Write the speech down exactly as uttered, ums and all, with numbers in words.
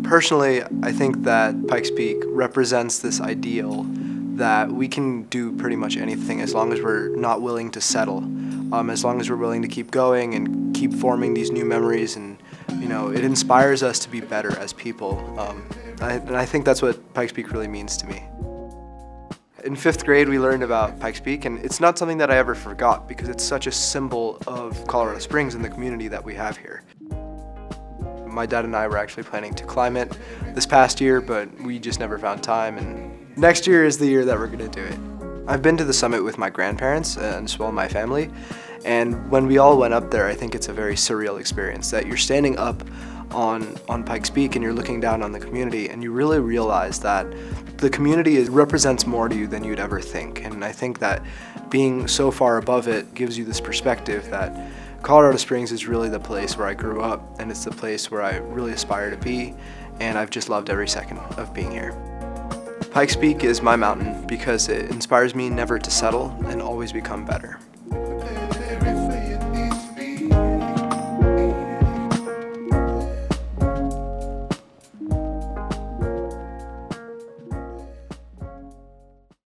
Personally, I think that Pikes Peak represents this ideal that we can do pretty much anything as long as we're not willing to settle, um, as long as we're willing to keep going and keep forming these new memories, and you know, it inspires us to be better as people. Um, I, and I think that's what Pikes Peak really means to me. In fifth grade, we learned about Pikes Peak, and it's not something that I ever forgot because it's such a symbol of Colorado Springs and the community that we have here. My dad and I were actually planning to climb it this past year, but we just never found time, and next year is the year that we're gonna do it. I've been to the summit with my grandparents and as well my family, and when we all went up there, I think it's a very surreal experience that you're standing up on, on Pikes Peak and you're looking down on the community, and you really realize that the community is, represents more to you than you'd ever think. And I think that being so far above it gives you this perspective that Colorado Springs is really the place where I grew up, and it's the place where I really aspire to be, and I've just loved every second of being here. Pikes Peak is my mountain because it inspires me never to settle and always become better.